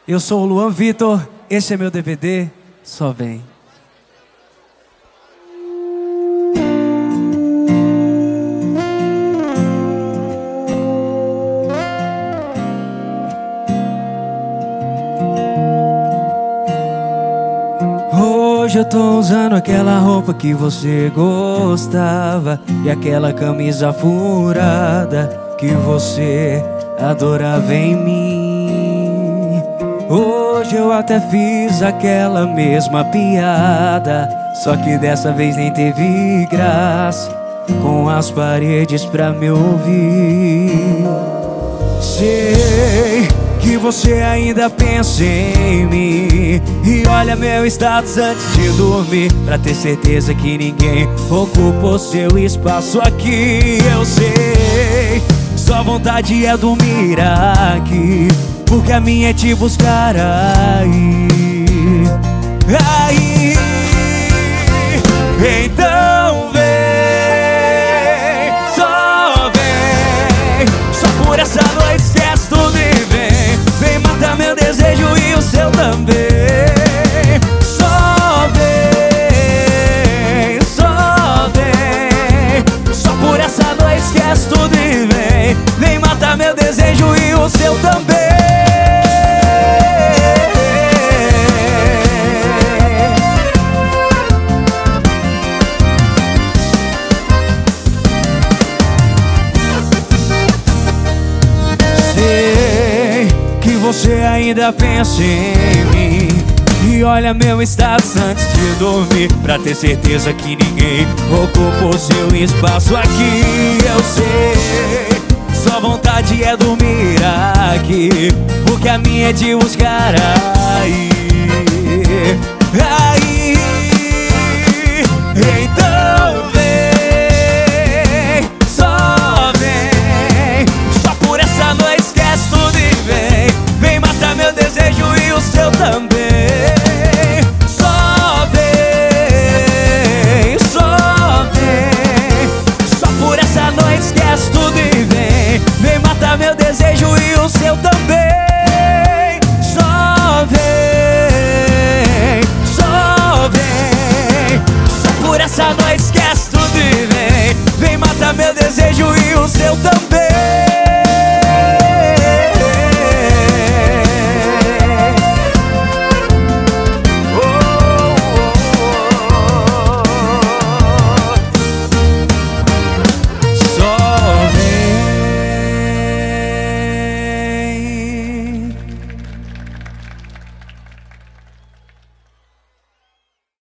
Eu sou o Luan Vitor, esse é meu DVD, só vem. Hoje eu tô usando aquela roupa que você gostava e aquela camisa furada que você adorava em mim. Hoje eu até fiz aquela mesma piada, só que dessa vez nem teve graça, com as paredes pra me ouvir. Sei que você ainda pensa em mim e olha meu status antes de dormir, pra ter certeza que ninguém ocupou seu espaço aqui. Eu sei, sua vontade é dormir aqui, porque a minha é te buscar aí. Aí, então vem, só por essa noite esquece tudo e vem matar meu desejo e o seu também. Só por essa noite esquece tudo e vem matar meu desejo e o seu também. Você ainda pensa em mim e olha meu status antes de dormir, pra ter certeza que ninguém ocupou seu espaço aqui. Eu sei, sua vontade é dormir aqui, porque a minha é te buscar aí.